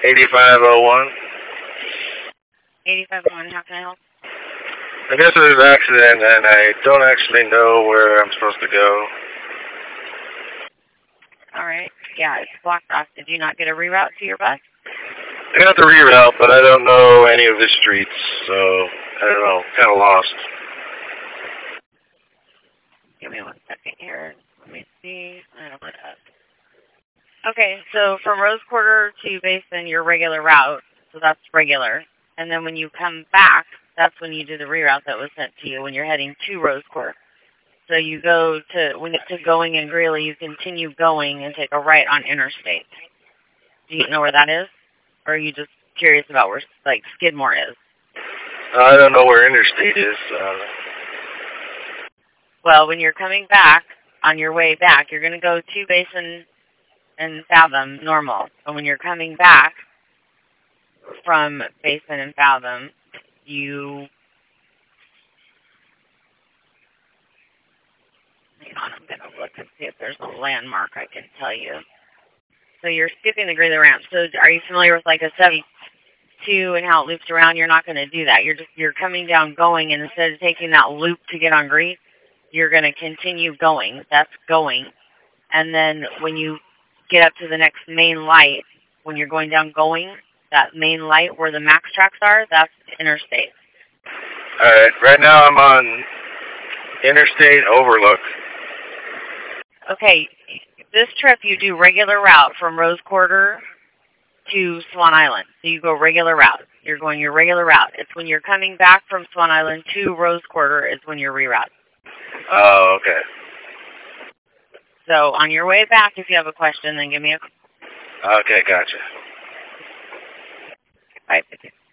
8501. 8501, how can I help? I guess there's an accident and I don't actually know where I'm supposed to go. Alright, yeah, it's blocked off. Did you not get a reroute to your bus? I got the reroute, but I don't know any of the streets, so I don't know, kind of lost. Give me 1 second here. Let me see. I don't know. Okay, so from Rose Quarter to Basin, your regular route, so that's regular. And then when you come back, that's when you do the reroute that was sent to you when you're heading to Rose Quarter. So you go to, when it's to going in Greeley, you continue going and take a right on Interstate. Do you know where that is? Or are you just curious about where, like, Skidmore is? I don't know where Interstate is. Well, when you're coming back, on your way back, you're going to go to Basin and Fathom normal. And when you're coming back from Basin and Fathom, hang on, I'm going to look and see if there's a landmark I can tell you. So you're skipping the Greeley ramp. So are you familiar with like a 72 and how it loops around? You're not going to do that. You're coming down going, and instead of taking that loop to get on Greeley, you're going to continue going. That's going. And then when you get up to the next main light, when you're going down going, that main light where the Max tracks are, that's Interstate. All right. Right now I'm on Interstate Overlook. Okay. This trip you do regular route from Rose Quarter to Swan Island. So you go regular route. You're going your regular route. It's when you're coming back from Swan Island to Rose Quarter is when you're reroute. Oh, okay. So on your way back, if you have a question, then give me a call. Okay, gotcha.